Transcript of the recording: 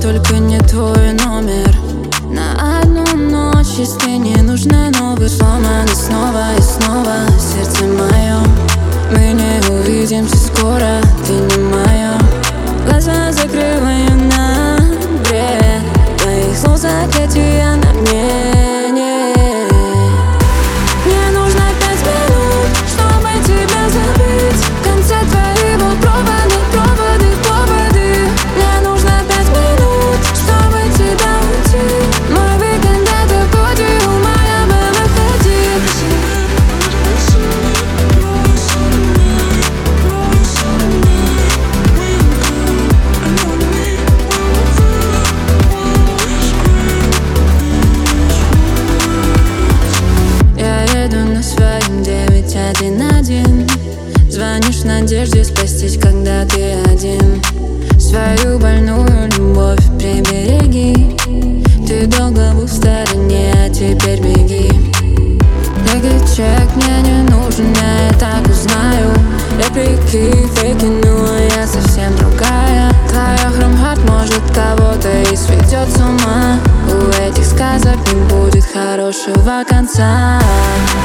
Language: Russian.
только не твой номер. На одну ночь, если не нужно новый. Сломано снова и снова сердце мое. Мы не увидимся скоро, ты не мое. Глаза закрываю на бред твоих слов, заклятия на мне. Мне нужно 5 минут, чтобы тебя забыть. В конце твоего проводы. Мне нужно 5 минут, чтобы тебя уйти. Мой уикенд — это подиум, моя бы выходи. Я еду на своем 911. Звонишь в надежде спастись, когда ты один. Свою больную любовь прибереги. Ты долго был в стороне, а теперь беги. Чек мне не нужен, я и так узнаю. Реплики, фейки, ну я совсем другая. Твоя хромхат может кого-то и сведет с ума. У этих сказок не будет хорошего конца.